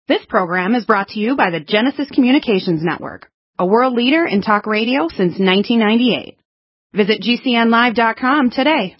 This program is brought to you by the Genesis Communications Network, a world leader in talk radio since 1998. Visit GCNlive.com today.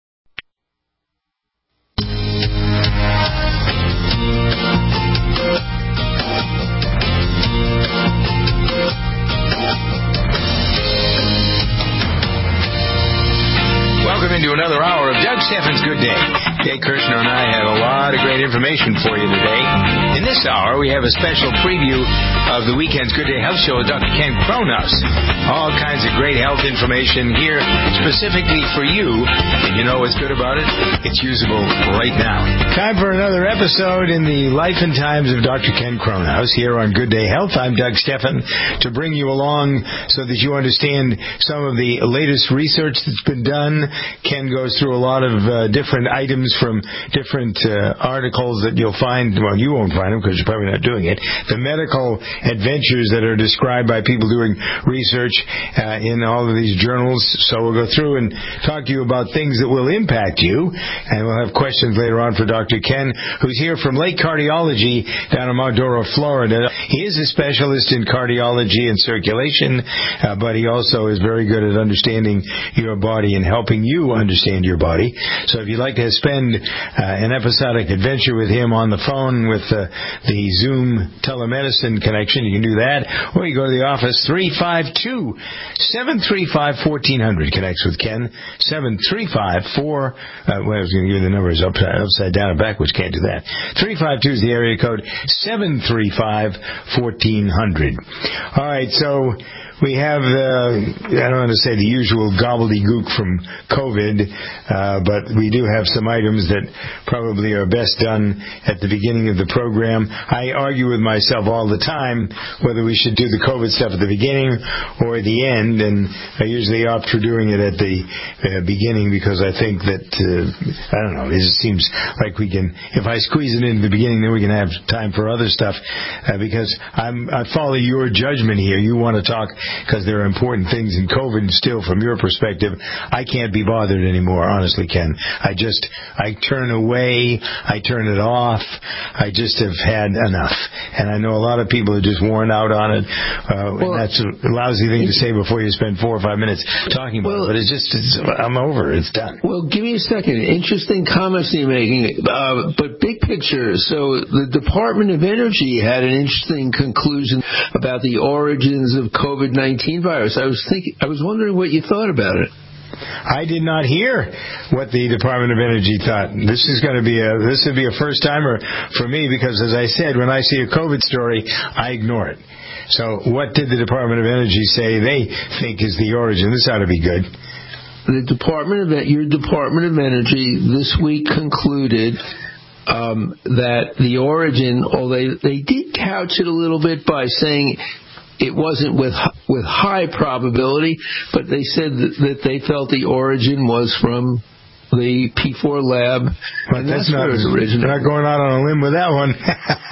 Welcome into another hour of Doug Steffens' Good Day. Jay Kirshner and I have a lot of great information for you today. In this hour, we have a special preview of the weekend's Good Day Health Show with Dr. Ken Kronos. All kinds of great health information here specifically for you. And you know what's good about it? It's usable right now. Time for another episode in the life and times of Dr. Ken Kronos here on Good Day Health. I'm Doug Steffen to bring you along so that you understand some of the latest research that's been done. Ken goes through a lot of different items from different articles that you'll find. Well, you won't find them because you're probably not doing it. The medical adventures that are described by people doing research in all of these journals. So we'll go through and talk to you about things that will impact you. And we'll have questions later on for Dr. Ken, who's here from Lake Cardiology down in Mount Dora, Florida. He is a specialist in cardiology and circulation, but he also is very good at understanding your body and helping you understand your body. So if you'd like to spend an episodic adventure with him on the phone with the Zoom telemedicine connection, you can do that. Or you go to the office, 352-735-1400. Connects with Ken. 735-4... well, I was going to give you the numbers upside down and backwards. Can't do that. 352 is the area code. 735-1400. All right, so we have, I don't want to say the usual gobbledygook from COVID, but we do have some items that probably are best done at the beginning of the program. I argue with myself all the time whether we should do the COVID stuff at the beginning or at the end, and I usually opt for doing it at the beginning because I think that, I don't know, it just seems like we can, if I squeeze it into the beginning, then we can have time for other stuff, because I follow your judgment here. You want to talk because there are important things in COVID still from your perspective. I can't be bothered anymore, honestly, Ken. I turn away, I turn it off, I just have had enough. And I know a lot of people are just worn out on it, and that's a lousy thing to say before you spend 4 or 5 minutes talking about it, but I'm over, it's done. Well, give me a second. Interesting comments you're making, but big picture. So the Department of Energy had an interesting conclusion about the origins of COVID-19 virus. I was wondering what you thought about it. I did not hear what the Department of Energy thought. This would be a first timer for me because, as I said, when I see a COVID story, I ignore it. So what did the Department of Energy say they think is the origin? This ought to be good. Your Department of Energy this week concluded that the origin, although they did couch it a little bit by saying it wasn't with high probability, but they said that they felt the origin was from the P4 lab. But that's not original. They're not going out on a limb with that one.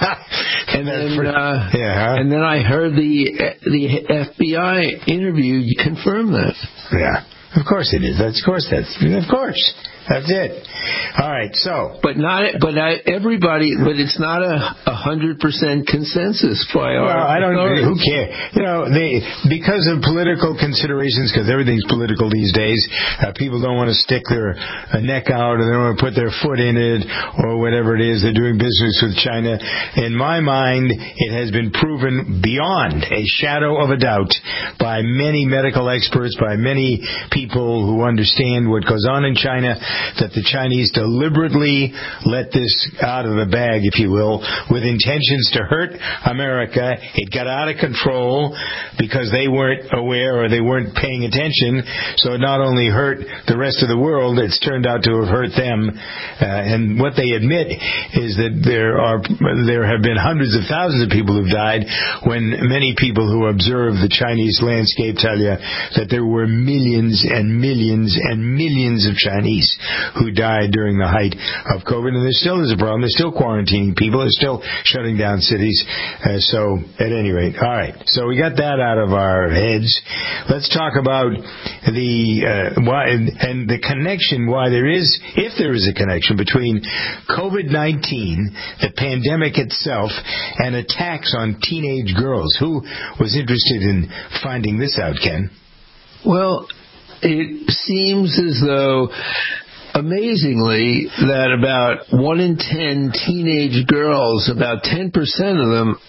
And then I heard the FBI interview confirm that. Yeah. Of course it is. Of course. That's it. All right. So, but everybody. But it's not 100% consensus by our. Well, I don't know. Who cares? Because of political considerations, because everything's political these days. People don't want to stick their neck out, or they don't want to put their foot in it, or whatever it is. They're doing business with China. In my mind, it has been proven beyond a shadow of a doubt by many medical experts, by many people who understand what goes on in China, that the Chinese deliberately let this out of the bag, if you will, with intentions to hurt America. It got out of control because they weren't aware or they weren't paying attention. So it not only hurt the rest of the world, it's turned out to have hurt them. And what they admit is that there have been hundreds of thousands of people who've died, when many people who observe the Chinese landscape tell you that there were millions and millions of Chinese who died during the height of COVID. And there still is a problem. They're still quarantining people. They're still shutting down cities. So at any rate, all right. So we got that out of our heads. Let's talk about why and the connection, why there is, if there is a connection between COVID-19, the pandemic itself, and attacks on teenage girls. Who was interested in finding this out, Ken? Well, it seems as though, amazingly, that about 1 in 10 teenage girls, about 10% of them,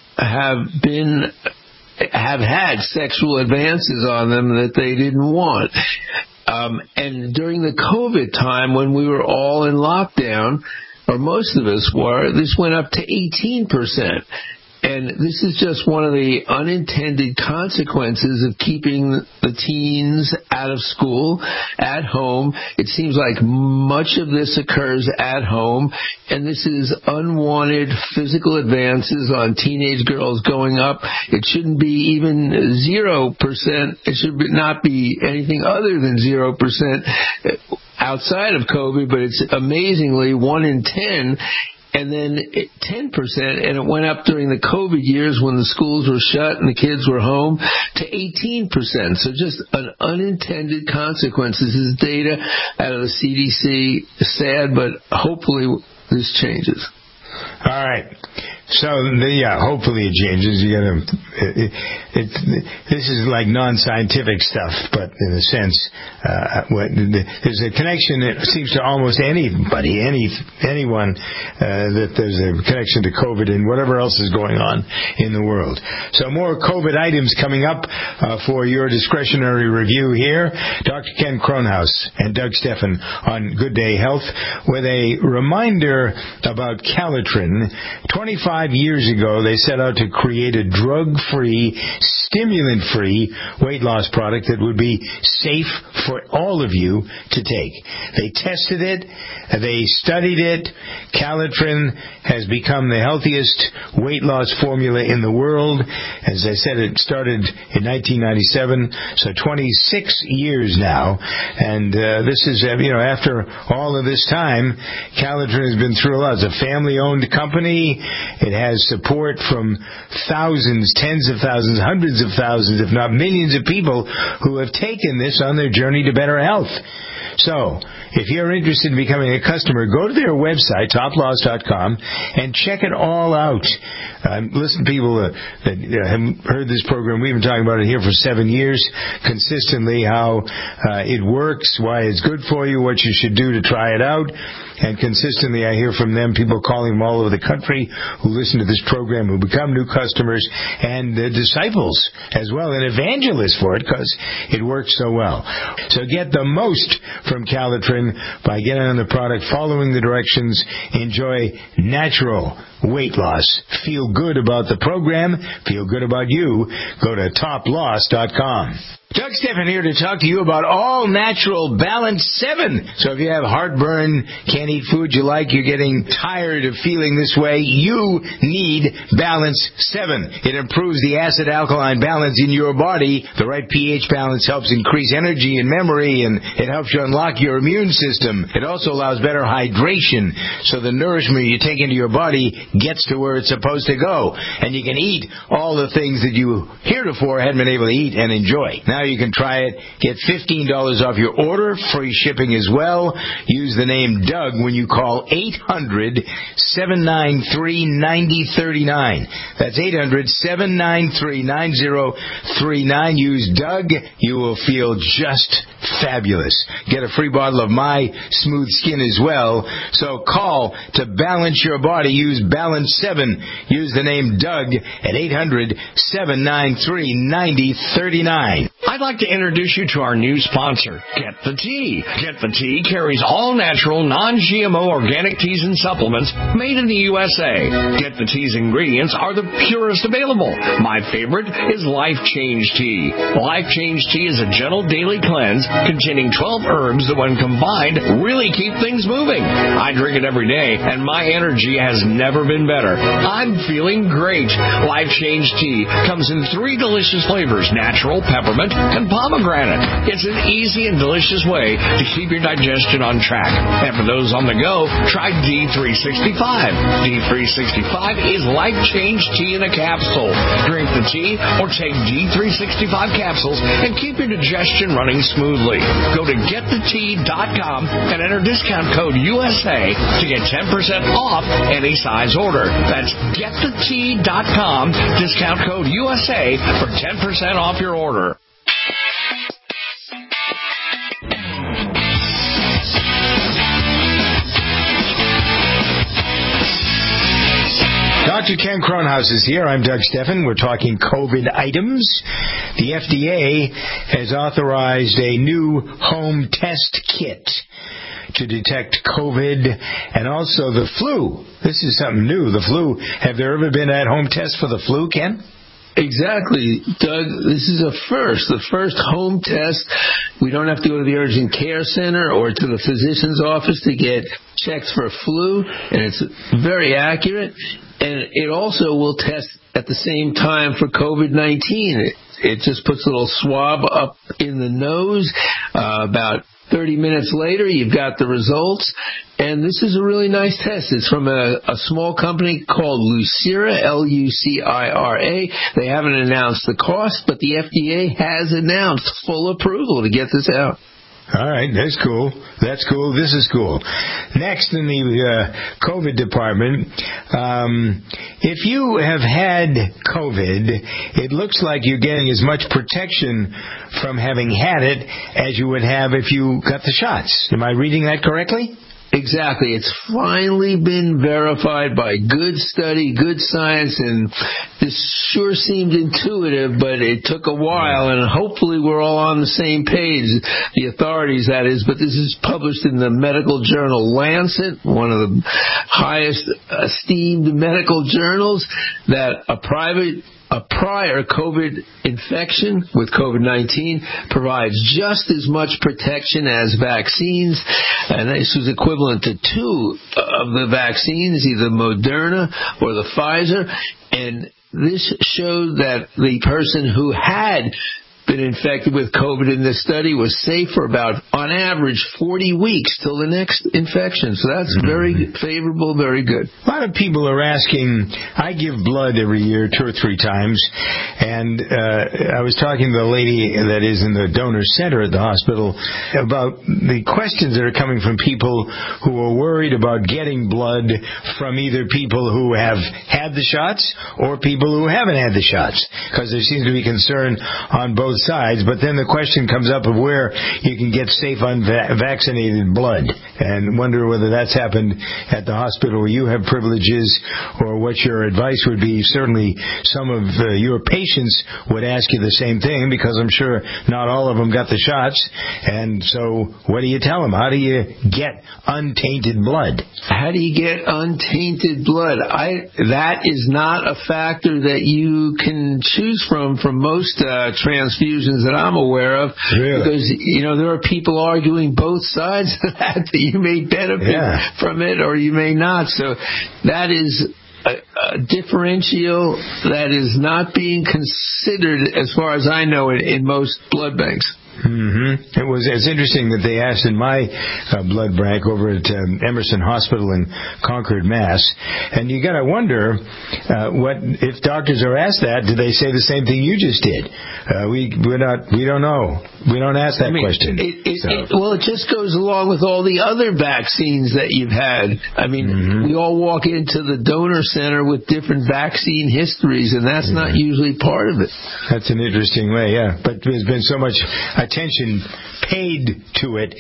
have had sexual advances on them that they didn't want. And during the COVID time, when we were all in lockdown, or most of us were, this went up to 18%. And this is just one of the unintended consequences of keeping the teens out of school, at home. It seems like much of this occurs at home, and this is unwanted physical advances on teenage girls going up. It shouldn't be even 0%. It should not be anything other than 0% outside of COVID, but it's amazingly 1 in 10. And then 10%, and it went up during the COVID years when the schools were shut and the kids were home, to 18%. So just an unintended consequence. This is data out of the CDC. Sad, but hopefully this changes. All right. So, hopefully it changes. This is like non-scientific stuff, but in a sense, there's a connection that seems to almost anybody, anyone, that there's a connection to COVID and whatever else is going on in the world. So more COVID items coming up for your discretionary review here. Dr. Ken Kronhaus and Doug Stephan on Good Day Health with a reminder about Calitrin. 25 years ago, they set out to create a drug-free, stimulant-free weight loss product that would be safe for all of you to take. They tested it. They studied it. Calitrin has become the healthiest weight loss formula in the world. As I said, it started in 1997, so 26 years now. And this is, after all of this time, Calitrin has been through a lot. It's a family-owned company. It has support from thousands, tens of thousands, hundreds of thousands, if not millions of people who have taken this on their journey to better health. So, if you're interested in becoming a customer, go to their website, toploss.com, and check it all out. Listen, people that haven't heard this program, we've been talking about it here for 7 years, consistently, how it works, why it's good for you, what you should do to try it out. And consistently, I hear from them, people calling from all over the country who listen to this program, who become new customers, and disciples as well, and evangelists for it, because it works so well. So get the most from Calitrin by getting on the product, following the directions, enjoy natural weight loss. Feel good about the program, feel good about you. Go to toploss.com. Doug Stephan here to talk to you about All Natural Balance 7. So if you have heartburn, can't eat food you like, you're getting tired of feeling this way, you need Balance 7. It improves the acid-alkaline balance in your body. The right pH balance helps increase energy and memory, and it helps you unlock your immune system. It also allows better hydration, so the nourishment you take into your body gets to where it's supposed to go. And you can eat all the things that you heretofore hadn't been able to eat and enjoy. Now you can try it. Get $15 off your order. Free shipping as well. Use the name Doug when you call 800-793-9039. That's 800-793-9039. Use Doug. You will feel just fabulous. Get a free bottle of My Smooth Skin as well. So call to balance your body. Use Balance 7. Use the name Doug at 800-793-9039. I'd like to introduce you to our new sponsor, Get the Tea. Get the Tea carries all-natural, non-GMO organic teas and supplements made in the USA. Get the Tea's ingredients are the purest available. My favorite is Life Change Tea. Life Change Tea is a gentle daily cleanse containing 12 herbs that, when combined, really keep things moving. I drink it every day, and my energy has never been better. I'm feeling great. Life Change Tea comes in 3 delicious flavors: natural, peppermint, and pomegranate. It's an easy and delicious way to keep your digestion on track. And for those on the go, try D365. D365 is life change tea in a capsule. Drink the tea or take D365 capsules and keep your digestion running smoothly. Go to getthetea.com and enter discount code USA to get 10% off any size order. That's getthetea.com, discount code USA for 10% off your order. Dr. Ken Kronhaus is here. I'm Doug Steffen. We're talking COVID items. The FDA has authorized a new home test kit to detect COVID and also the flu. This is something new, the flu. Have there ever been at-home tests for the flu, Ken? Exactly, Doug. This is the first home test. We don't have to go to the urgent care center or to the physician's office to get checked for flu, and it's very accurate. And it also will test at the same time for COVID-19. It just puts a little swab up in the nose. About 30 minutes later, you've got the results. And this is a really nice test. It's from a small company called Lucira, Lucira. They haven't announced the cost, but the FDA has announced full approval to get this out. All right, that's cool. That's cool. This is cool. Next in the COVID department, if you have had COVID, it looks like you're getting as much protection from having had it as you would have if you got the shots. Am I reading that correctly? Exactly. It's finally been verified by good study, good science, and this sure seemed intuitive, but it took a while, and hopefully we're all on the same page, the authorities, that is. But this is published in the medical journal Lancet, one of the highest esteemed medical journals, that a prior COVID infection with COVID-19 provides just as much protection as vaccines, and this was equivalent to 2 of the vaccines, either Moderna or the Pfizer, and this showed that the person who had been infected with COVID in this study was safe for about, on average, 40 weeks till the next infection. So that's very favorable, very good. A lot of people are asking, I give blood every year 2 or 3 times, and I was talking to the lady that is in the donor center at the hospital about the questions that are coming from people who are worried about getting blood from either people who have had the shots or people who haven't had the shots, because there seems to be concern on both sides. But then the question comes up of where you can get safe unvaccinated blood, and wonder whether that's happened at the hospital where you have privileges, or what your advice would be. Certainly some of your patients would ask you the same thing, because I'm sure not all of them got the shots. And so what do you tell them? How do you get untainted blood? How do you get untainted blood? That is not a factor that you can choose from most transfusions that I'm aware of. Really? Because, there are people arguing both sides of that you may benefit from it or you may not. So that is a differential that is not being considered, as far as I know, in most blood banks. Mm-hmm. It's interesting that they asked in my blood bank over at Emerson Hospital in Concord, Mass. And you got to wonder what if doctors are asked that, do they say the same thing you just did? We don't know. We don't ask that question. Well, it just goes along with all the other vaccines that you've had. I mean, we all walk into the donor center with different vaccine histories, and that's not usually part of it. That's an interesting way, yeah. But there's been so much attention paid to it,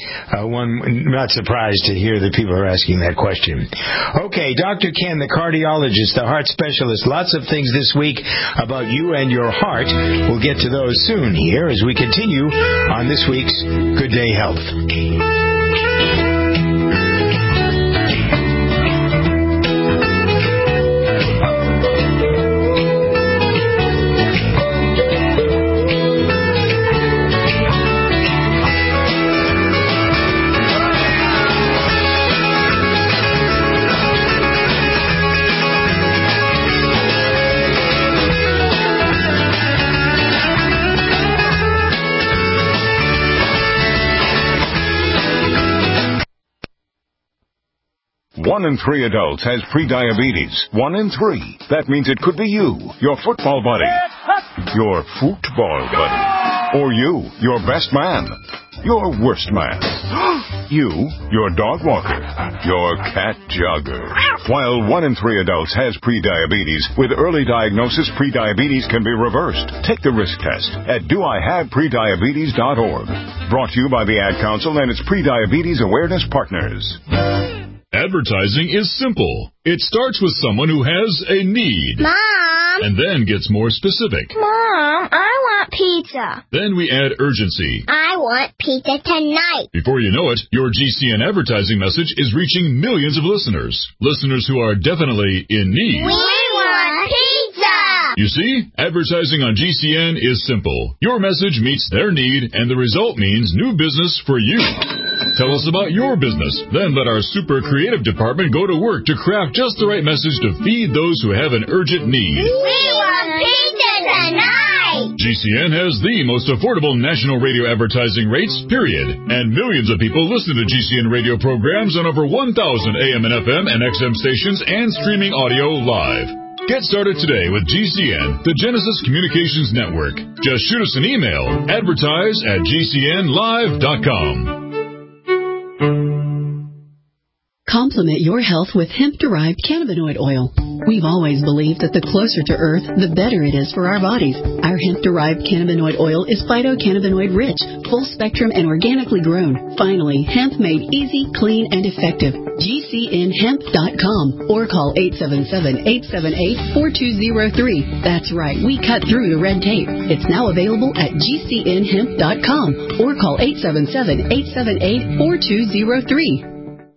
one not surprised to hear that people are asking that question. Okay, Dr. Ken, the cardiologist, the heart specialist, lots of things this week about you and your heart. We'll get to those soon here as we continue on this week's Good Day Health. 1 in 3 adults has prediabetes. 1 in 3. That means it could be you, your football buddy, your football buddy, or you, your best man, your worst man, you, your dog walker, your cat jogger. While 1 in 3 adults has prediabetes, with early diagnosis, prediabetes can be reversed. Take the risk test at doihaveprediabetes.org. Brought to you by the Ad Council and its Prediabetes Awareness Partners. Advertising is simple. It starts with someone who has a need. Mom! And then gets more specific. Mom, I want pizza. Then we add urgency. I want pizza tonight. Before you know it, your GCN advertising message is reaching millions of listeners. Listeners who are definitely in need. We want pizza! You see, advertising on GCN is simple. Your message meets their need, and the result means new business for you. Tell us about your business. Then let our super creative department go to work to craft just the right message to feed those who have an urgent need. We want pizza tonight! GCN has the most affordable national radio advertising rates, period. And millions of people listen to GCN radio programs on over 1,000 AM and FM and XM stations and streaming audio live. Get started today with GCN, the Genesis Communications Network. Just shoot us an email, advertise@gcnlive.com. Complement your health with hemp-derived cannabinoid oil. We've always believed that the closer to Earth, the better it is for our bodies. Our hemp-derived cannabinoid oil is phytocannabinoid-rich, full-spectrum, and organically grown. Finally, hemp made easy, clean, and effective. GCNhemp.com or call 877-878-4203. That's right, we cut through the red tape. It's now available at GCNhemp.com or call 877-878-4203.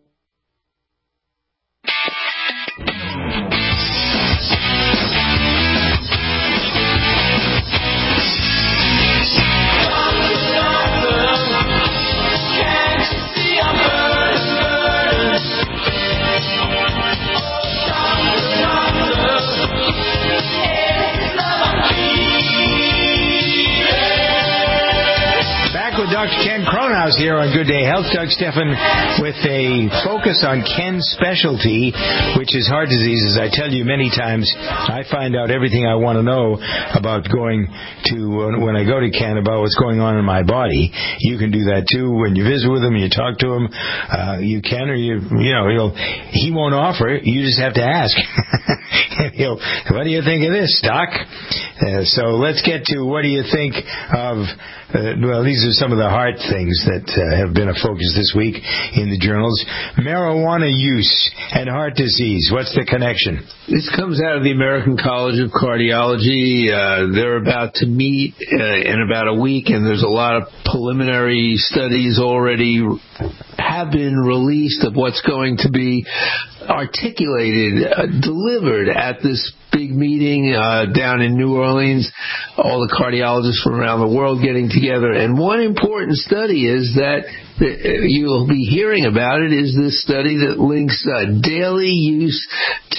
Dr. Ken Cronhaus here on Good Day Health. Doug Stephan with a focus on Ken's specialty, which is heart disease. As I tell you many times, I find out everything I want to know about going to, when I go to Ken, about what's going on in my body. You can do that too. When you visit with him, you talk to him, you can, or he won't offer it. You just have to ask. What do you think of this, Doc? So let's get to what do you think of, these are some of the heart things that have been a focus this week in the journals. Marijuana use and heart disease. What's the connection? This comes out of the American College of Cardiology. They're about to meet in about a week, and there's a lot of preliminary studies already have been released of what's going to be articulated, delivered at this big meeting down in New Orleans, all the cardiologists from around the world getting together. And one important study is that you'll be hearing about it is this study that links daily use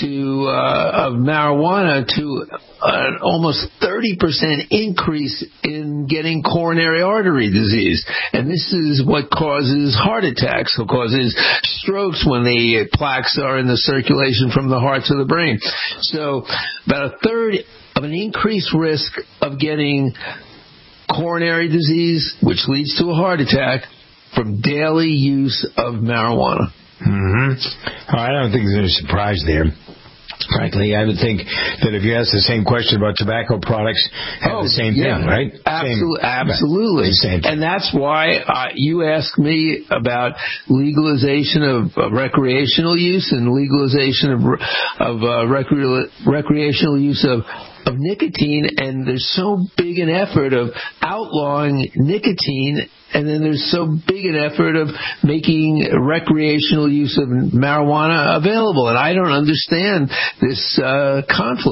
of marijuana to an almost 30% increase in getting coronary artery disease. And this is what causes heart attacks, what causes strokes when the plaques are in the circulation from the heart to the brain. So about a third of an increased risk of getting coronary disease, which leads to a heart attack, from daily use of marijuana. Mm-hmm. I don't think there's a surprise there. Frankly, I would think that if you ask the same question about tobacco products, have the same thing, right? Absolutely. Same thing. And that's why you asked me about legalization of recreational use and legalization of recreational use of nicotine, and there's so big an effort of outlawing nicotine, and then there's so big an effort of making recreational use of marijuana available, and I don't understand this conflict.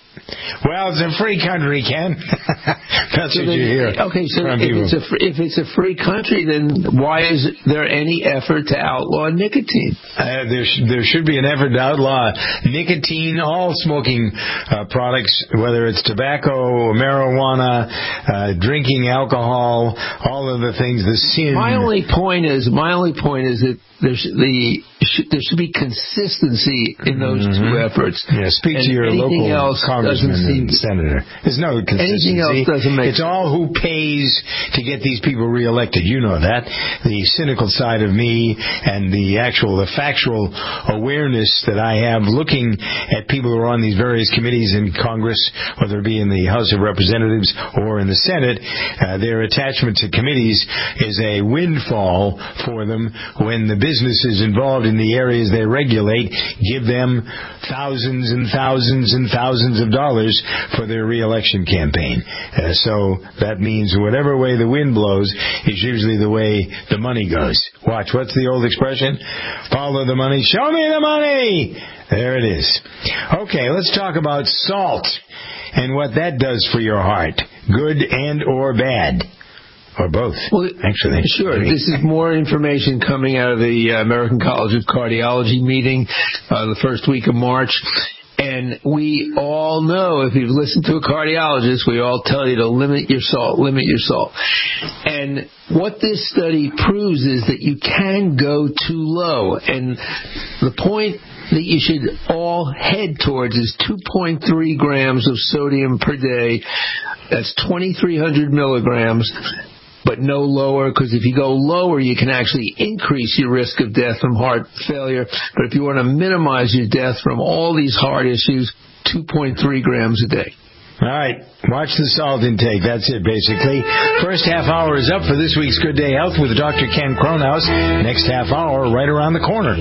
Well, it's a free country, Ken. That's what you hear. Okay, so if it's a free country, then why is there any effort to outlaw nicotine? There should be an effort to outlaw nicotine, all smoking products, whether it's tobacco, marijuana, drinking alcohol, all of the things, the sin. My only point is that there should be consistency in those two efforts. Yeah, speak to your local congressman and senator. There's no consistency. Anything else doesn't make sense. It's all who pays to get these people reelected. You know that. The cynical side of me and the factual awareness that I have looking at people who are on these various committees in Congress, whether it be in the House of Representatives or in the Senate, their attachment to committees is a windfall for them when the businesses involved in the areas they regulate give them thousands and thousands and thousands of dollars for their re-election campaign. So that means whatever way the wind blows is usually the way the money goes. Watch, what's the old expression? Follow the money, show me the money! There it is. Okay, let's talk about salt and what that does for your heart, good and or bad. Or both, well, actually. Sure. This is more information coming out of the American College of Cardiology meeting the first week of March. And we all know, if you've listened to a cardiologist, we all tell you to limit your salt. And what this study proves is that you can go too low. And the point that you should all head towards is 2.3 grams of sodium per day. That's 2,300 milligrams. But no lower, because if you go lower, you can actually increase your risk of death from heart failure. But if you want to minimize your death from all these heart issues, 2.3 grams a day. All right. Watch the salt intake. That's it, basically. First half hour is up for this week's Good Day Health with Dr. Ken Cronhaus. Next half hour, right around the corner.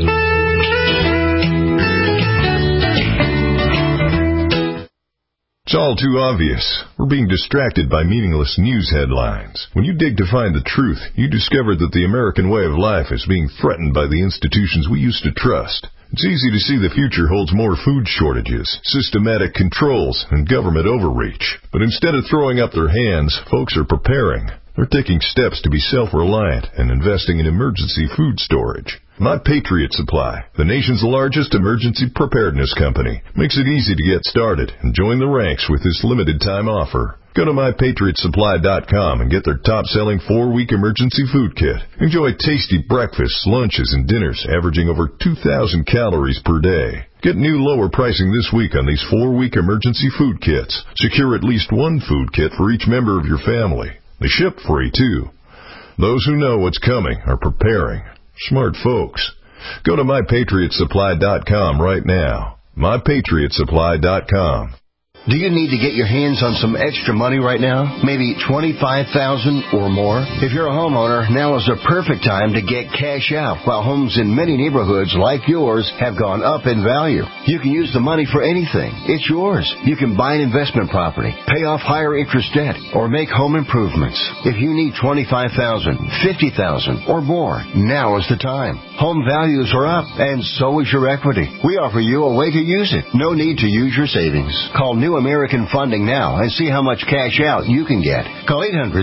It's all too obvious. We're being distracted by meaningless news headlines. When you dig to find the truth, you discover that the American way of life is being threatened by the institutions we used to trust. It's easy to see the future holds more food shortages, systematic controls, and government overreach. But instead of throwing up their hands, folks are preparing. They're taking steps to be self-reliant and investing in emergency food storage. My Patriot Supply, the nation's largest emergency preparedness company, makes it easy to get started and join the ranks with this limited-time offer. Go to MyPatriotSupply.com and get their top-selling 4-week emergency food kit. Enjoy tasty breakfasts, lunches, and dinners averaging over 2,000 calories per day. Get new lower pricing this week on these 4-week emergency food kits. Secure at least one food kit for each member of your family. They ship free, too. Those who know what's coming are preparing. Smart folks. Go to MyPatriotSupply.com right now. MyPatriotSupply.com. Do you need to get your hands on some extra money right now? Maybe $25,000 or more? If you're a homeowner, now is the perfect time to get cash out while homes in many neighborhoods like yours have gone up in value. You can use the money for anything. It's yours. You can buy an investment property, pay off higher interest debt, or make home improvements. If you need $25,000, $50,000, or more, now is the time. Home values are up, and so is your equity. We offer you a way to use it. No need to use your savings. Call New American Funding now and see how much cash out you can get. Call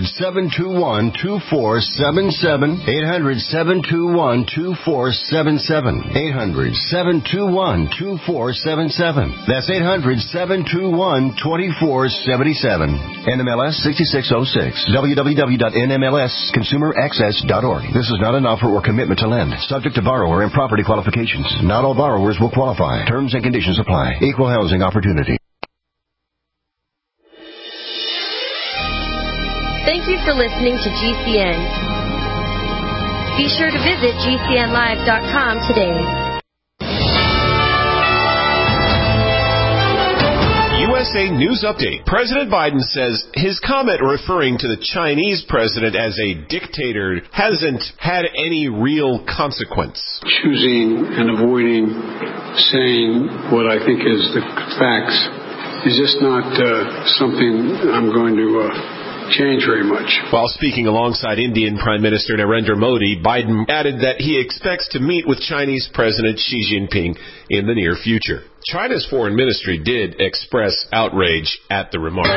800-721-2477. 800-721-2477. 800-721-2477. That's 800-721-2477. NMLS 6606. www.nmlsconsumeraccess.org. This is not an offer or commitment to lend. Subject to borrower and property qualifications. Not all borrowers will qualify. Terms and conditions apply. Equal housing opportunity. Thank you for listening to GCN. Be sure to visit GCNlive.com today. USA News Update. President Biden says his comment referring to the Chinese president as a dictator hasn't had any real consequence. Choosing and avoiding saying what I think is the facts is just not something I'm going to change very much. While speaking alongside Indian Prime Minister Narendra Modi, Biden added that he expects to meet with Chinese President Xi Jinping in the near future. China's foreign ministry did express outrage at the remark.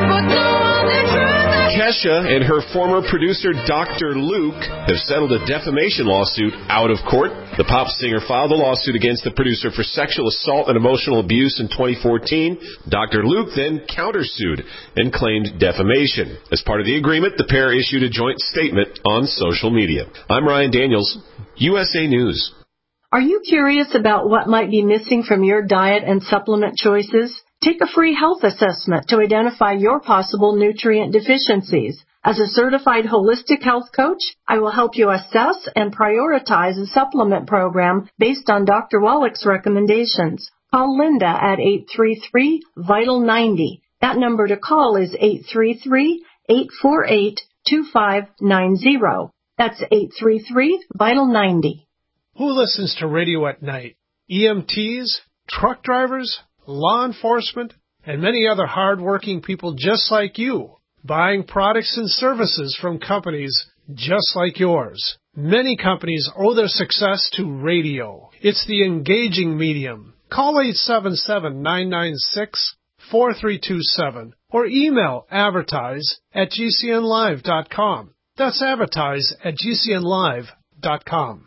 Kesha and her former producer, Dr. Luke, have settled a defamation lawsuit out of court. The pop singer filed a lawsuit against the producer for sexual assault and emotional abuse in 2014. Dr. Luke then countersued and claimed defamation. As part of the agreement, the pair issued a joint statement on social media. I'm Ryan Daniels, USA News. Are you curious about what might be missing from your diet and supplement choices? Take a free health assessment to identify your possible nutrient deficiencies. As a certified holistic health coach, I will help you assess and prioritize a supplement program based on Dr. Wallach's recommendations. Call Linda at 833-VITAL-90. That number to call is 833-848-2590. That's 833-VITAL-90. Who listens to radio at night? EMTs, truck drivers, law enforcement, and many other hard-working people just like you, buying products and services from companies just like yours. Many companies owe their success to radio. It's the engaging medium. Call 877-996-4327 or email advertise@gcnlive.com. That's advertise@gcnlive.com.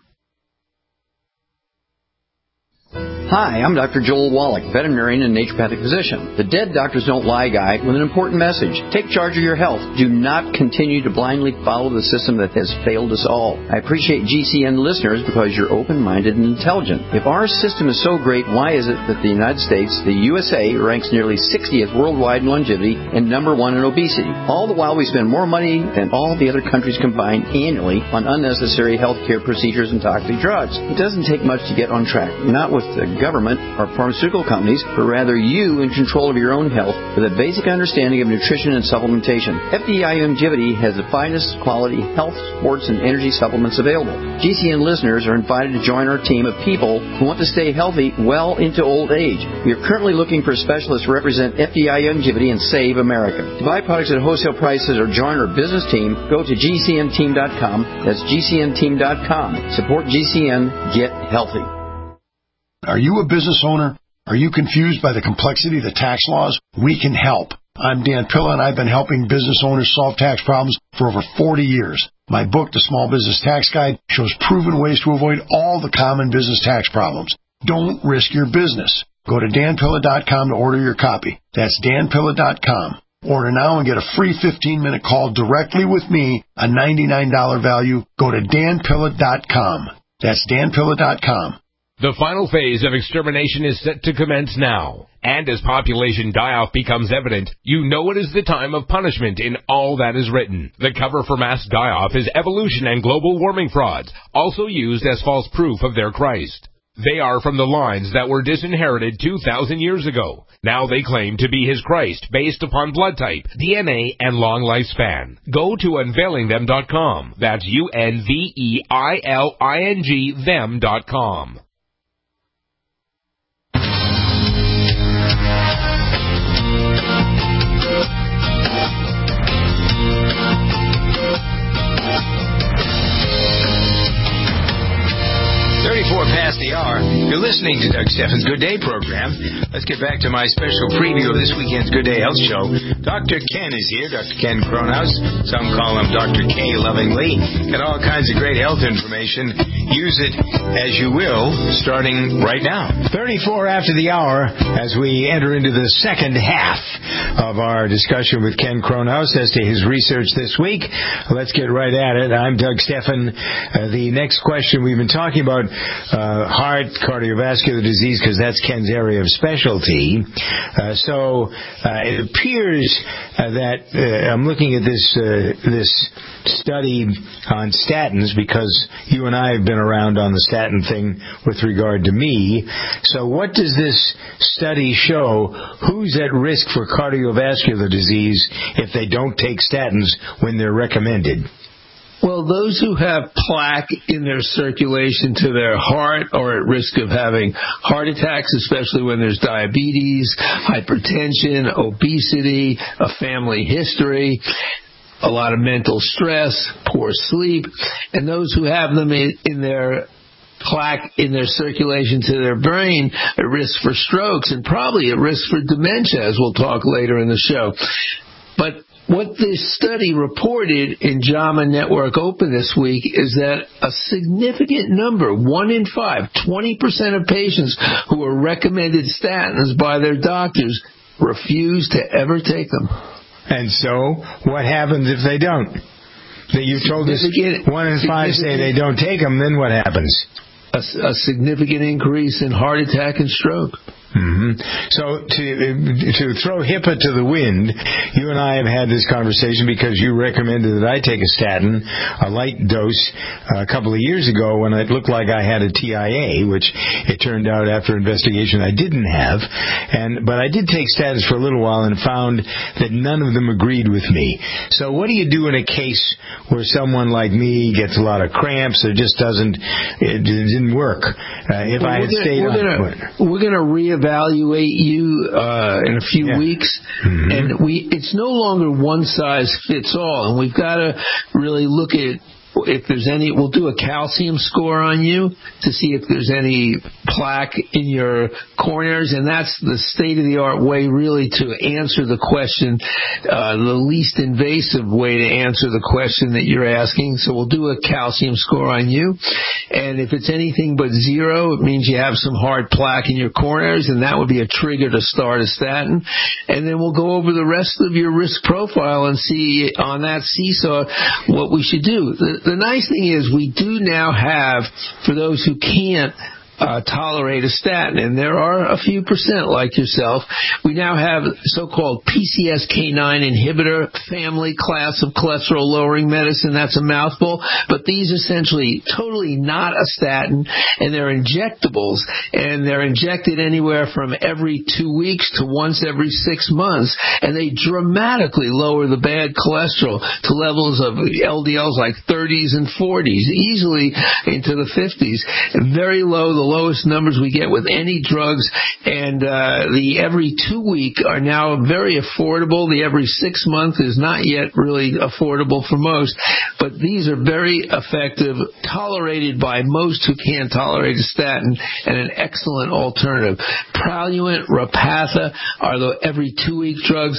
Hi, I'm Dr. Joel Wallach, veterinarian and naturopathic physician. The Dead Doctors Don't Lie guy with an important message. Take charge of your health. Do not continue to blindly follow the system that has failed us all. I appreciate GCN listeners because you're open-minded and intelligent. If our system is so great, why is it that the United States, the USA, ranks nearly 60th worldwide in longevity and number 1 in obesity? All the while we spend more money than all the other countries combined annually on unnecessary health care procedures and toxic drugs. It doesn't take much to get on track. Not with the government or pharmaceutical companies, but rather you in control of your own health with a basic understanding of nutrition and supplementation. FDI Longevity has the finest quality health, sports, and energy supplements available. GCN listeners are invited to join our team of people who want to stay healthy well into old age. We are currently looking for specialists to represent FDI Longevity and Save America. To buy products at wholesale prices or join our business team, go to GCNteam.com. That's GCNteam.com. Support GCN. Get healthy. Are you a business owner? Are you confused by the complexity of the tax laws? We can help. I'm Dan Pilla, and I've been helping business owners solve tax problems for over 40 years. My book, The Small Business Tax Guide, shows proven ways to avoid all the common business tax problems. Don't risk your business. Go to danpilla.com to order your copy. That's danpilla.com. Order now and get a free 15-minute call directly with me, a $99 value. Go to danpilla.com. That's danpilla.com. The final phase of extermination is set to commence now. And as population die-off becomes evident, you know it is the time of punishment in all that is written. The cover for mass die-off is evolution and global warming frauds, also used as false proof of their Christ. They are from the lines that were disinherited 2,000 years ago. Now they claim to be his Christ based upon blood type, DNA, and long lifespan. Go to unveilingthem.com. That's UNVEILING them.com. Past the hour. You're listening to Doug Steffens' Good Day program. Let's get back to my special preview of this weekend's Good Day Health Show. Dr. Ken is here, Dr. Ken Cronhaus. Some call him Dr. K lovingly. Got all kinds of great health information. Use it as you will, starting right now. 34 after the hour as we enter into the second half of our discussion with Ken Cronhaus as to his research this week. Let's get right at it. I'm Doug Steffen. The next question, we've been talking about heart, cardiovascular disease, because that's Ken's area of specialty. So it appears that I'm looking at this study on statins, because you and I have been around on the statin thing with regard to me. So what does this study show? Who's at risk for cardiovascular disease if they don't take statins when they're recommended? Well, those who have plaque in their circulation to their heart are at risk of having heart attacks, especially when there's diabetes, hypertension, obesity, a family history, a lot of mental stress, poor sleep. And those who have them in their plaque in their circulation to their brain, at risk for strokes, and probably at risk for dementia, as we'll talk later in the show. But what this study reported in JAMA Network Open this week is that a significant number, 1 in 5, 20% of patients who are recommended statins by their doctors refuse to ever take them. And so, what happens if they don't? You've told us 1 in 5 say they don't take them, then what happens? A significant increase in heart attack and stroke. Mm-hmm. So to throw HIPAA to the wind, you and I have had this conversation because you recommended that I take a statin, a light dose, a couple of years ago when it looked like I had a TIA, which it turned out after investigation I didn't have. But I did take statins for a little while and found that none of them agreed with me. So what do you do in a case where someone like me gets a lot of cramps or just it didn't work? If I had stayed on, we're going to reevaluate you in a few weeks, and it's no longer one size fits all, and we've got to really look at if there's any. We'll do a calcium score on you to see if there's any plaque in your coronaries, and that's the state-of-the-art way really to answer the question, the least invasive way to answer the question that you're asking. So we'll do a calcium score on you, and if it's anything but 0, it means you have some hard plaque in your coronaries, and that would be a trigger to start a statin. And then we'll go over the rest of your risk profile and see on that seesaw what we should do. The nice thing is we do now have, for those who can't tolerate a statin, and there are a few percent like yourself, we now have so-called PCSK9 inhibitor family class of cholesterol-lowering medicine. That's a mouthful, but these essentially totally not a statin, and they're injectables, and they're injected anywhere from every 2 weeks to once every 6 months, and they dramatically lower the bad cholesterol to levels of LDLs like 30s and 40s, easily into the 50s, very low, the lowest numbers we get with any drugs, and the every 2 week are now very affordable. The every 6 month is not yet really affordable for most, but these are very effective, tolerated by most who can't tolerate a statin, and an excellent alternative. Praluent, Repatha are the every 2 week drugs,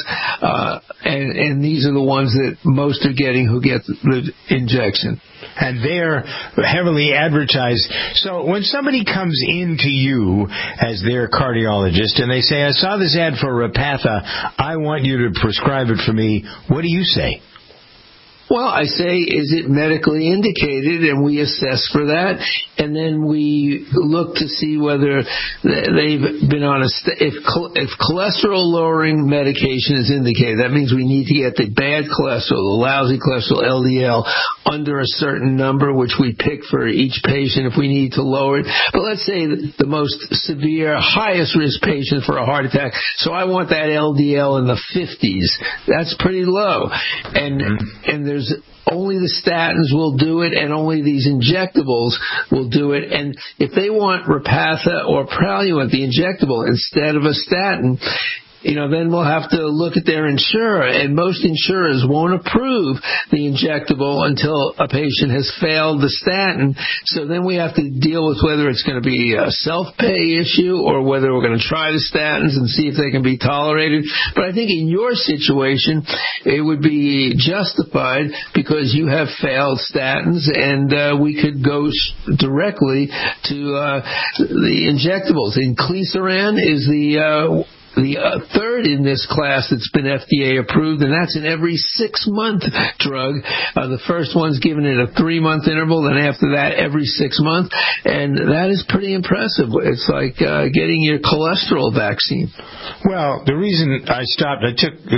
and these are the ones that most are getting who get the injection. And they're heavily advertised. So when somebody comes into you as their cardiologist and they say, I saw this ad for Repatha, I want you to prescribe it for me, what do you say? Well, I say, is it medically indicated? And we assess for that. And then we look to see whether they've been on if cholesterol-lowering medication is indicated, that means we need to get the bad cholesterol, the lousy cholesterol, LDL, under a certain number, which we pick for each patient if we need to lower it. But let's say the most severe, highest-risk patient for a heart attack, so I want that LDL in the 50s. That's pretty low. And there's only the statins will do it, and only these injectables will do it. And if they want Repatha or Praluent, the injectable, instead of a statin, then we'll have to look at their insurer, and most insurers won't approve the injectable until a patient has failed the statin. So then we have to deal with whether it's going to be a self-pay issue or whether we're going to try the statins and see if they can be tolerated. But I think in your situation, it would be justified because you have failed statins, and we could go directly to the injectables. Inclisiran is the third in this class that's been FDA approved, and that's an every 6 month drug. The first one's given at a 3-month interval, then after that every 6 months, and that is pretty impressive. It's like getting your cholesterol vaccine. Well, the reason I stopped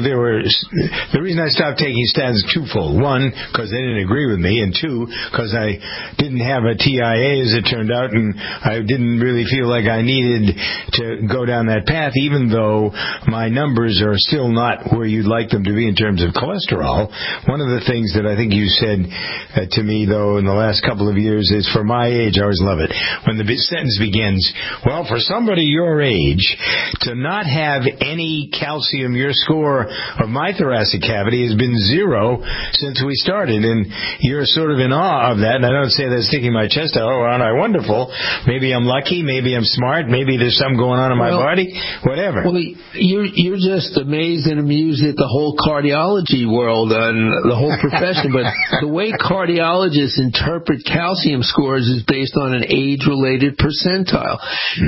taking statins is twofold. One, because they didn't agree with me, and two, because I didn't have a TIA as it turned out, and I didn't really feel like I needed to go down that path, even though though my numbers are still not where you'd like them to be in terms of cholesterol, one of the things that I think you said to me, though, in the last couple of years is, for my age, I always love it, when the sentence begins, well, for somebody your age, to not have any calcium, your score of my thoracic cavity has been 0 since we started. And you're sort of in awe of that. And I don't say that sticking my chest out, oh, aren't I wonderful? Maybe I'm lucky. Maybe I'm smart. Maybe there's something going on in my body. Whatever. Well, you're just amazed and amused at the whole cardiology world and the whole profession. But the way cardiologists interpret calcium scores is based on an age-related percentile.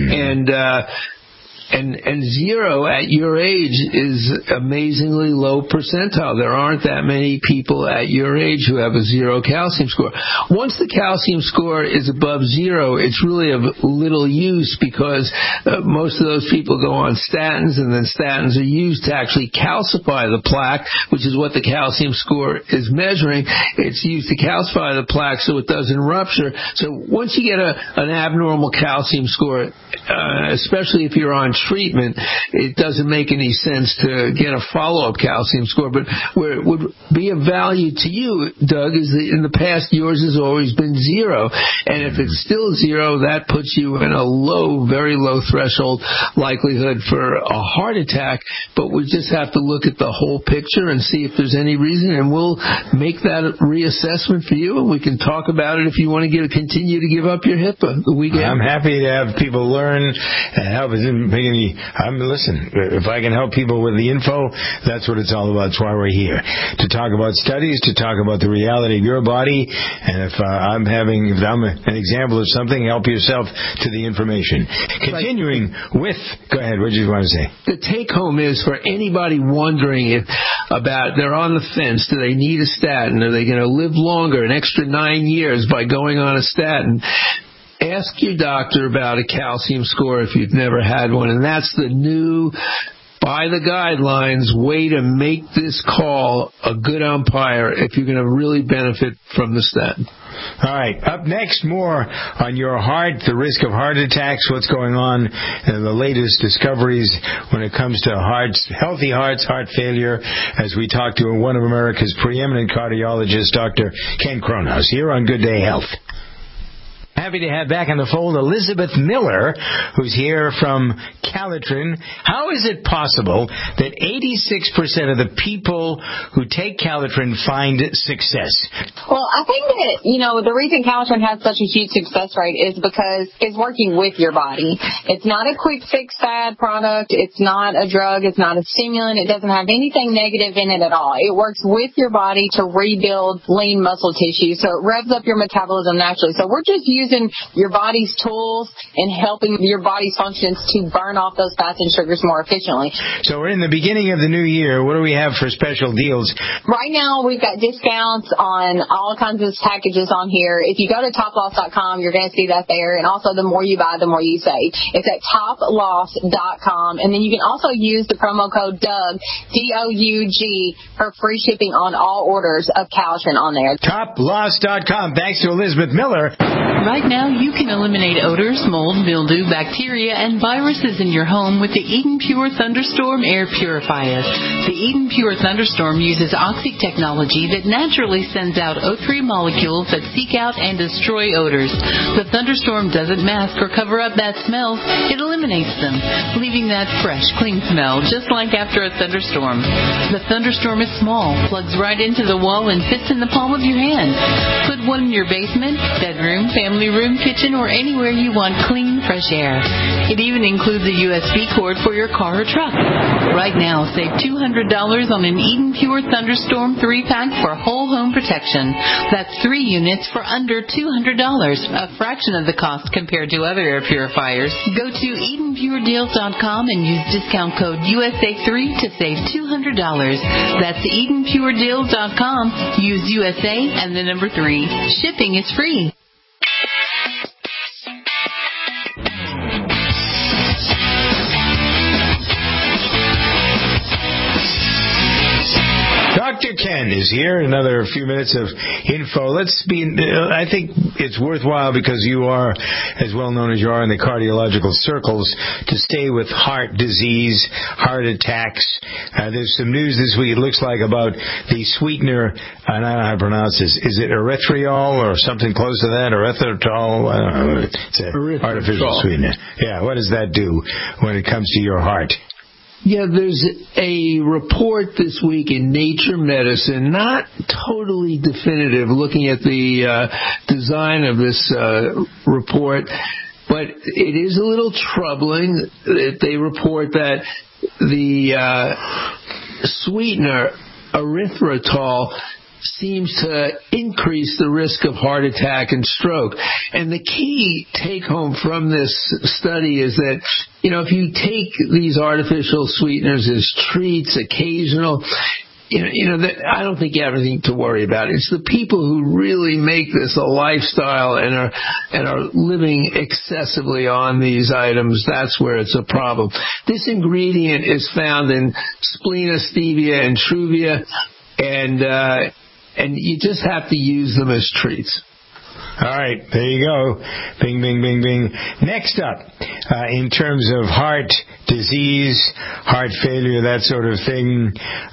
And 0 at your age is amazingly low percentile. There aren't that many people at your age who have a 0 calcium score. Once the calcium score is above 0, it's really of little use, because most of those people go on statins, and then statins are used to actually calcify the plaque, which is what the calcium score is measuring. It's used to calcify the plaque so it doesn't rupture. So once you get an abnormal calcium score, especially if you're on treatment, it doesn't make any sense to get a follow-up calcium score. But where it would be of value to you, Doug, is that in the past yours has always been 0. And if it's still 0, that puts you in a low, very low threshold likelihood for a heart attack. But we just have to look at the whole picture and see if there's any reason, and we'll make that reassessment for you, and we can talk about it if you want to continue to give up your HIPAA. I'm happy to have people learn and help. Listen, if I can help people with the info, that's what it's all about. That's why we're here. To talk about studies, to talk about the reality of your body, and if I'm an example of something, help yourself to the information. Continuing with, go ahead, what did you want to say? The take home is, for anybody wondering they're on the fence, do they need a statin? Are they going to live longer, an extra 9 years by going on a statin? Ask your doctor about a calcium score if you've never had one, and that's the new, by the guidelines, way to make this call a good umpire if you're going to really benefit from the statin. All right. Up next, more on your heart, the risk of heart attacks, what's going on, and the latest discoveries when it comes to hearts, healthy hearts, heart failure, as we talk to one of America's preeminent cardiologists, Dr. Ken Cronhaus, here on Good Day Health. Happy to have back on the fold Elizabeth Miller, who's here from Calitrin. How is it possible that 86% of the people who take Calitrin find success? Well, I think that, the reason Calitrin has such a huge success rate is because it's working with your body. It's not a quick fix fad product. It's not a drug. It's not a stimulant. It doesn't have anything negative in it at all. It works with your body to rebuild lean muscle tissue, so it revs up your metabolism naturally. So we're just using your body's tools and helping your body's functions to burn off those fats and sugars more efficiently. So we're in the beginning of the new year. What do we have for special deals? Right now, we've got discounts on all kinds of packages on here. If you go to toploss.com, you're going to see that there. And also, the more you buy, the more you save. It's at toploss.com. And then you can also use the promo code DOUG, DOUG, for free shipping on all orders of Calitrin on there. Toploss.com. Thanks to Elizabeth Miller. Right now, you can eliminate odors, mold, mildew, bacteria, and viruses in your home with the Eden Pure Thunderstorm Air Purifier. The Eden Pure Thunderstorm uses Oxy technology that naturally sends out O3 molecules that seek out and destroy odors. The Thunderstorm doesn't mask or cover up bad smells. It eliminates them, leaving that fresh, clean smell, just like after a thunderstorm. The Thunderstorm is small, plugs right into the wall, and fits in the palm of your hand. Put one in your basement, bedroom, family room, kitchen, or anywhere you want clean, fresh air. It even includes a USB cord for your car or truck. Right now, save $200 on an Eden Pure Thunderstorm 3-pack for whole home protection. That's 3 units for under $200, a fraction of the cost compared to other air purifiers. Go to EdenPureDeals.com and use discount code USA3 to save $200. That's EdenPureDeals.com. Use USA and the number 3. Shipping is free. Dr. Ken is here. Another few minutes of info. I think it's worthwhile, because you are as well known as you are in the cardiological circles, to stay with heart disease, heart attacks. There's some news this week, it looks like, about the sweetener, I don't know how to pronounce this. Is it erythritol or something close to that? Erythritol? I don't know. It's an artificial sweetener. Yeah, what does that do when it comes to your heart? Yeah, there's a report this week in Nature Medicine, not totally definitive, looking at the design of this report, but it is a little troubling. They report that the sweetener, erythritol, seems to increase the risk of heart attack and stroke. And the key take-home from this study is that, if you take these artificial sweeteners as treats, occasional, I don't think you have anything to worry about. It's the people who really make this a lifestyle and are living excessively on these items. That's where it's a problem. This ingredient is found in Splena, Stevia, and Truvia, and you just have to use them as treats. All right, there you go. Bing, bing, bing, bing. Next up, in terms of heart disease, heart failure, that sort of thing,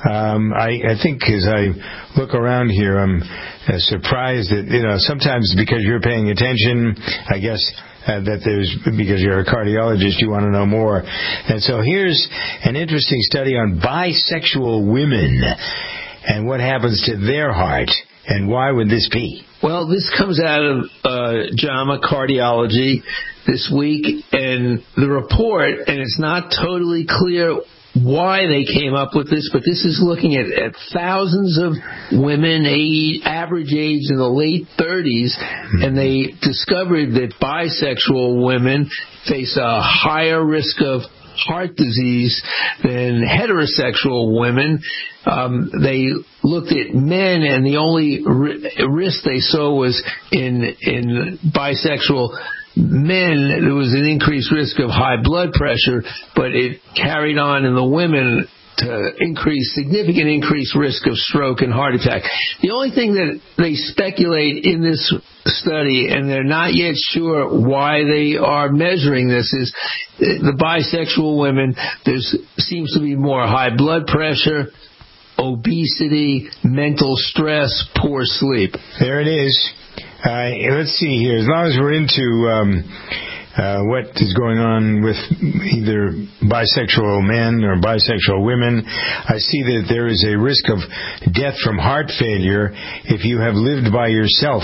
I think as I look around here, I'm surprised that, sometimes because you're paying attention, I guess, because you're a cardiologist, you want to know more. And so here's an interesting study on bisexual women and what happens to their heart, and why would this be? Well, this comes out of JAMA Cardiology this week, and the report, and it's not totally clear why they came up with this, but this is looking at thousands of women, average age in the late 30s, and they discovered that bisexual women face a higher risk of heart disease than heterosexual women. They looked at men, and the only risk they saw was in bisexual men. There was an increased risk of high blood pressure, but it carried on in the women to significant increased risk of stroke and heart attack. The only thing that they speculate in this study, and they're not yet sure why they are measuring this, is the bisexual women, there seems to be more high blood pressure, obesity, mental stress, poor sleep. There it is. Let's see here. As long as we're into what is going on with either bisexual men or bisexual women, I see that there is a risk of death from heart failure if you have lived by yourself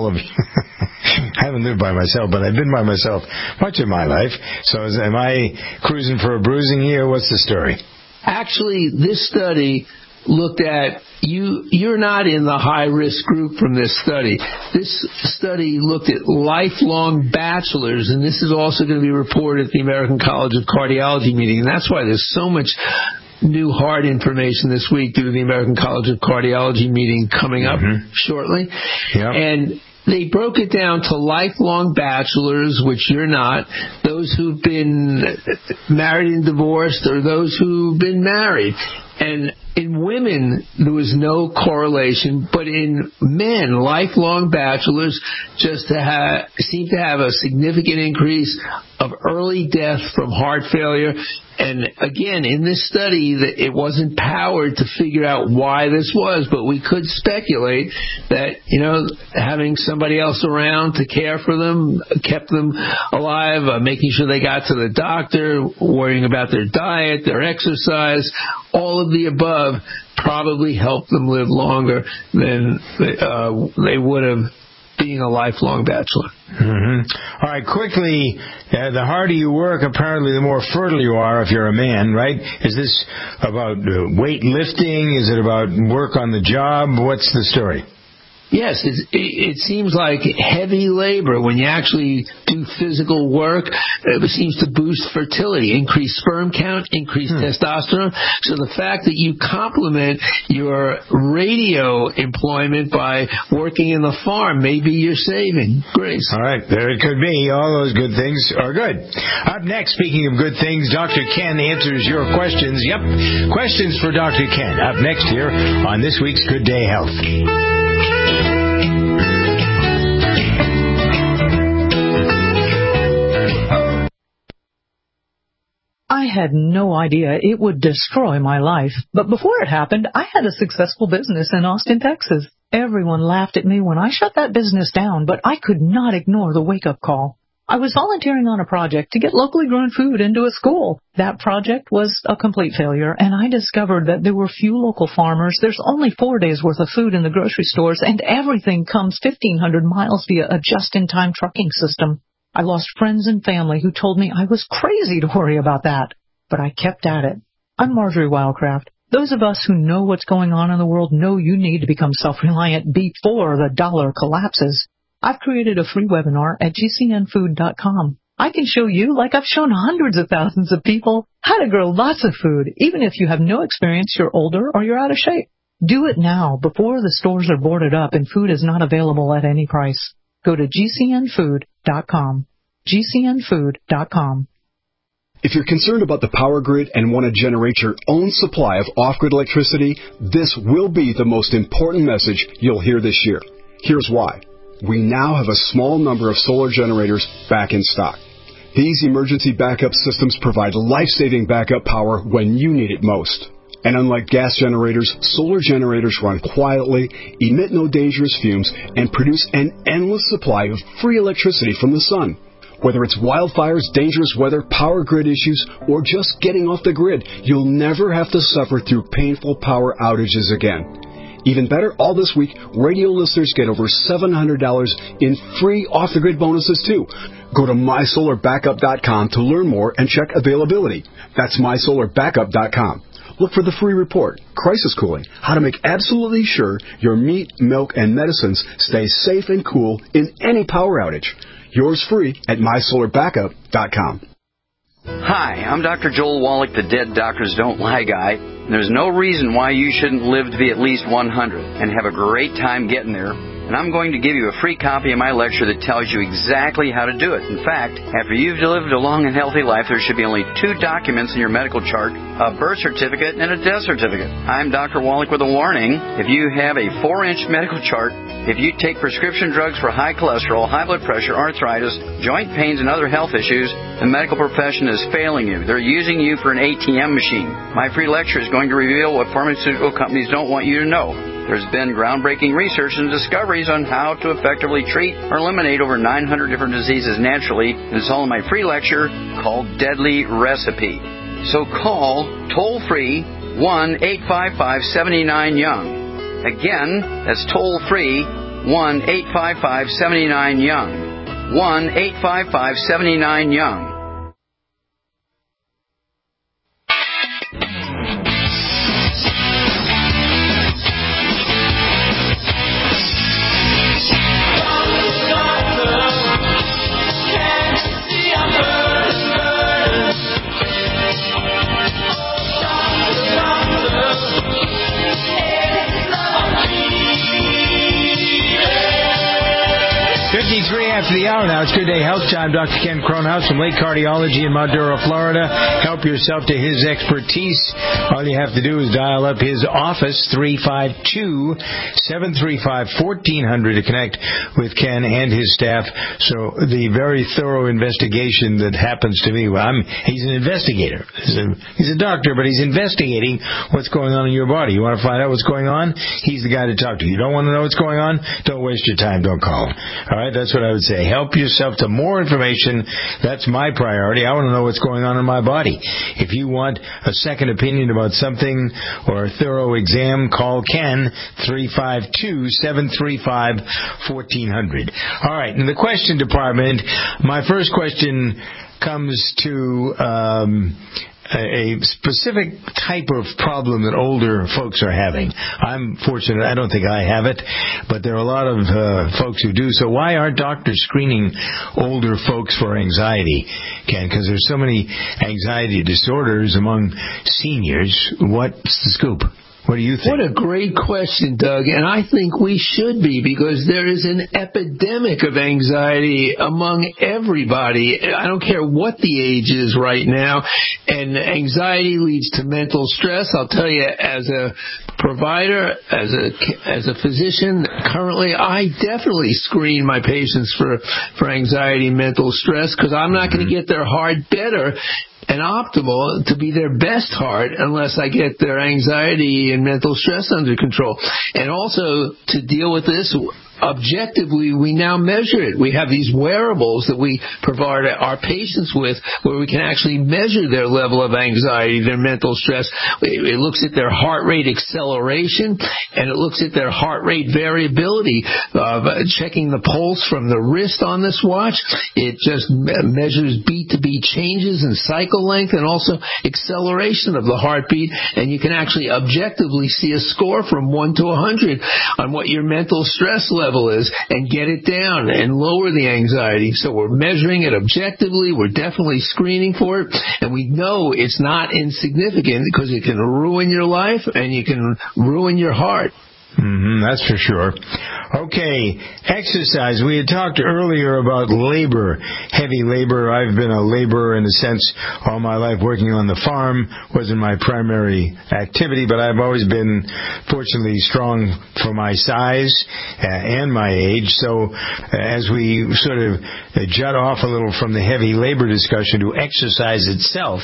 I haven't lived by myself, but I've been by myself much of my life. So am I cruising for a bruising here? What's the story? Actually, this study looked at you're not in the high-risk group from this study. This study looked at lifelong bachelors, and this is also going to be reported at the American College of Cardiology meeting, and that's why there's so much new heart information this week due to the American College of Cardiology meeting coming up shortly. Yep. And they broke it down to lifelong bachelors, which you're not, those who've been married and divorced, or those who've been married. And in women, there was no correlation, but in men, lifelong bachelors just seem to have a significant increase of early death from heart failure. And again, in this study, it wasn't powered to figure out why this was, but we could speculate that, having somebody else around to care for them kept them alive, making sure they got to the doctor, worrying about their diet, their exercise, all of the above probably helped them live longer than they would have being a lifelong bachelor. All right, quickly, the harder you work, apparently the more fertile you are if you're a man, right? Is this about weightlifting? Is it about work on the job? What's the story? Yes, it seems like heavy labor when you actually do physical work. It seems to boost fertility, increase sperm count, increase testosterone. So the fact that you complement your radio employment by working in the farm, maybe you're saving grace. All right, there it could be. All those good things are good. Up next, speaking of good things, Dr. Ken answers your questions. Yep, questions for Dr. Ken. Up next here on this week's Good Day Health. I had no idea it would destroy my life, but before it happened, I had a successful business in Austin, Texas. Everyone laughed at me when I shut that business down, but I could not ignore the wake-up call. I was volunteering on a project to get locally grown food into a school. That project was a complete failure, and I discovered that there were few local farmers. There's only 4 days' worth of food in the grocery stores, and everything comes 1,500 miles via a just-in-time trucking system. I lost friends and family who told me I was crazy to worry about that, but I kept at it. I'm Marjorie Wildcraft. Those of us who know what's going on in the world know you need to become self-reliant before the dollar collapses. I've created a free webinar at gcnfood.com. I can show you, like I've shown hundreds of thousands of people, how to grow lots of food, even if you have no experience, you're older, or you're out of shape. Do it now, before the stores are boarded up and food is not available at any price. Go to gcnfood.com. gcnfood.com. If you're concerned about the power grid and want to generate your own supply of off-grid electricity, this will be the most important message you'll hear this year. Here's why. We now have a small number of solar generators back in stock. These emergency backup systems provide life-saving backup power when you need it most. And unlike gas generators, solar generators run quietly, emit no dangerous fumes, and produce an endless supply of free electricity from the sun. Whether it's wildfires, dangerous weather, power grid issues, or just getting off the grid, you'll never have to suffer through painful power outages again. Even better, all this week, radio listeners get over $700 in free off-the-grid bonuses, too. Go to mysolarbackup.com to learn more and check availability. That's mysolarbackup.com. Look for the free report, Crisis Cooling, how to make absolutely sure your meat, milk, and medicines stay safe and cool in any power outage. Yours free at mysolarbackup.com. Hi, I'm Dr. Joel Wallach, the Dead Doctors Don't Lie guy. There's no reason why you shouldn't live to be at least 100 and have a great time getting there. And I'm going to give you a free copy of my lecture that tells you exactly how to do it. In fact, after you've lived a long and healthy life, there should be only 2 documents in your medical chart, a birth certificate and a death certificate. I'm Dr. Wallach with a warning. If you have a 4-inch medical chart, if you take prescription drugs for high cholesterol, high blood pressure, arthritis, joint pains, and other health issues, the medical profession is failing you. They're using you for an ATM machine. My free lecture is going to reveal what pharmaceutical companies don't want you to know. There's been groundbreaking research and discoveries on how to effectively treat or eliminate over 900 different diseases naturally, and it's all in my free lecture called Deadly Recipe. So call toll-free 1-855-79-YOUNG. Again, that's toll-free 1-855-79-YOUNG. 1-855-79-YOUNG. After the hour now, it's Good Day Health Time. Dr. Ken Cronhouse from Lake Cardiology in Maduro, Florida. Help yourself to his expertise. All you have to do is dial up his office, 352-735-1400, to connect with Ken and his staff. So the very thorough investigation that happens to me, he's an investigator. He's a doctor, but he's investigating what's going on in your body. You want to find out what's going on? He's the guy to talk to. You don't want to know what's going on? Don't waste your time. Don't call him. All right, that's what I would say. Help yourself to more information. That's my priority. I want to know what's going on in my body. If you want a second opinion about something or a thorough exam, call Ken, 352-735-1400. All right, in the question department, my first question comes to a specific type of problem that older folks are having. I'm fortunate, I don't think I have it, but there are a lot of folks who do. So why aren't doctors screening older folks for anxiety, Ken? Because there's so many anxiety disorders among seniors. What's the scoop? What do you think? What a great question, Doug. And I think we should be, because there is an epidemic of anxiety among everybody. I don't care what the age is right now. And anxiety leads to mental stress. I'll tell you, as a provider, as a physician, currently I definitely screen my patients for anxiety and mental stress, because I'm not going to get their heart better and optimal to be their best heart unless I get their anxiety and mental stress under control. And also, to deal with this objectively, we now measure it. We have these wearables that we provide our patients with, where we can actually measure their level of anxiety, their mental stress. It looks at their heart rate acceleration, and it looks at their heart rate variability, checking the pulse from the wrist on this watch. It just measures beat-to-beat changes in cycle length and also acceleration of the heartbeat, and you can actually objectively see a score from 1 to 100 on what your mental stress level is, and get it down and lower the anxiety. So we're measuring it objectively. We're definitely screening for it, and we know it's not insignificant, because it can ruin your life and you can ruin your heart. That's for sure. Okay, exercise. We had talked earlier about labor, heavy labor. I've been a laborer in a sense all my life. Working on the farm wasn't my primary activity, but I've always been fortunately strong for my size and my age. So as we sort of jut off a little from the heavy labor discussion to exercise itself,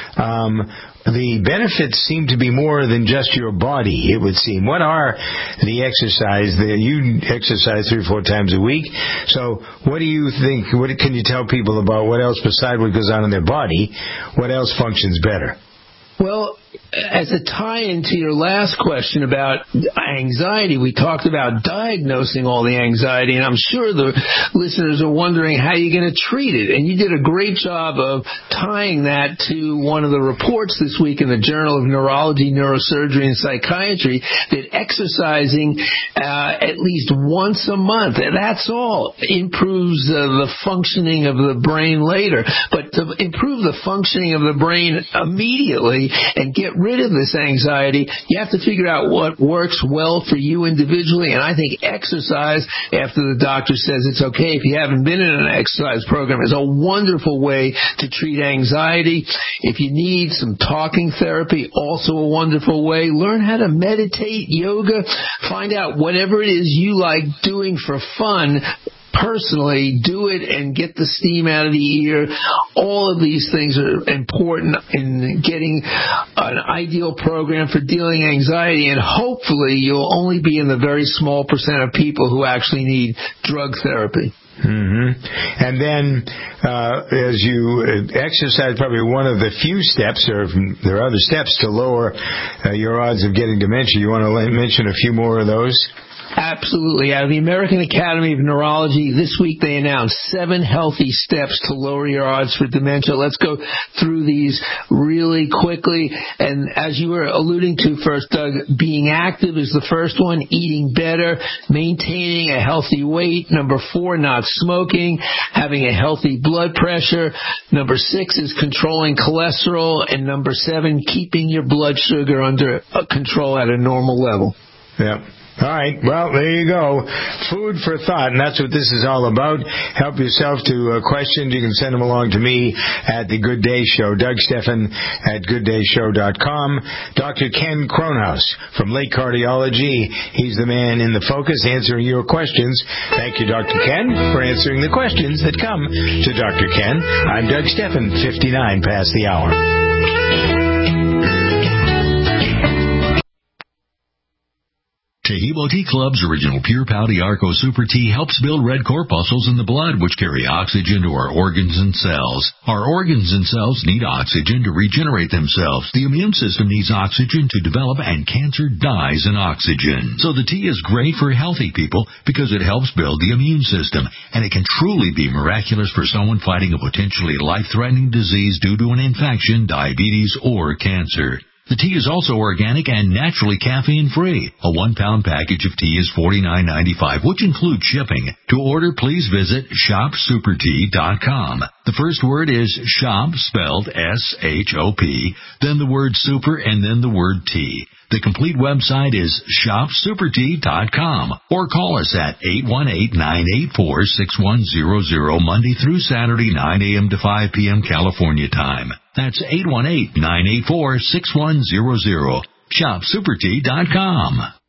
the benefits seem to be more than just your body, it would seem. What are the exercise? You exercise 3 or 4 times a week. So what do you think? What can you tell people about what else, besides what goes on in their body, what else functions better? Well, as a tie-in to your last question about anxiety, we talked about diagnosing all the anxiety, and I'm sure the listeners are wondering how you're going to treat it. And you did a great job of tying that to one of the reports this week in the Journal of Neurology, Neurosurgery, and Psychiatry, that exercising at least once a month, that's all, improves the functioning of the brain later. But to improve the functioning of the brain immediately and get rid of this anxiety, you have to figure out what works well for you individually. And I think exercise, after the doctor says it's okay if you haven't been in an exercise program, is a wonderful way to treat anxiety. If you need some talking therapy, also a wonderful way. Learn how to meditate, yoga, find out whatever it is you like doing for fun. Personally, do it and get the steam out of the ear. All of these things are important in getting an ideal program for dealing anxiety, and hopefully you'll only be in the very small percent of people who actually need drug therapy. And then as you exercise, probably one of the few steps, or there are other steps to lower your odds of getting dementia. You want to mention a few more of those? Absolutely. Out of the American Academy of Neurology, this week they announced 7 healthy steps to lower your odds for dementia. Let's go through these really quickly. And as you were alluding to first, Doug, being active is the first one, eating better, maintaining a healthy weight. Number 4, not smoking, having a healthy blood pressure. Number 6 is controlling cholesterol. And number 7, keeping your blood sugar under control at a normal level. Yeah. All right. Well, there you go. Food for thought, and that's what this is all about. Help yourself to questions. You can send them along to me at The Good Day Show. Doug Stephan at GoodDayShow.com. Dr. Ken Kronhaus from Lake Cardiology. He's the man in the focus answering your questions. Thank you, Dr. Ken, for answering the questions that come to Dr. Ken. I'm Doug Stephan, 59 past the hour. Tahibo Tea Club's original Pure Pau Arco Super Tea helps build red corpuscles in the blood, which carry oxygen to our organs and cells. Our organs and cells need oxygen to regenerate themselves. The immune system needs oxygen to develop, and cancer dies in oxygen. So the tea is great for healthy people because it helps build the immune system, and it can truly be miraculous for someone fighting a potentially life-threatening disease due to an infection, diabetes, or cancer. The tea is also organic and naturally caffeine-free. A 1-pound package of tea is $49.95, which includes shipping. To order, please visit shopsupertea.com. The first word is shop, spelled S-H-O-P, then the word super, and then the word tea. The complete website is shopsupertea.com, or call us at 818-984-6100 Monday through Saturday, 9 a.m. to 5 p.m. California time. That's 818-984-6100. Shopsupertea.com.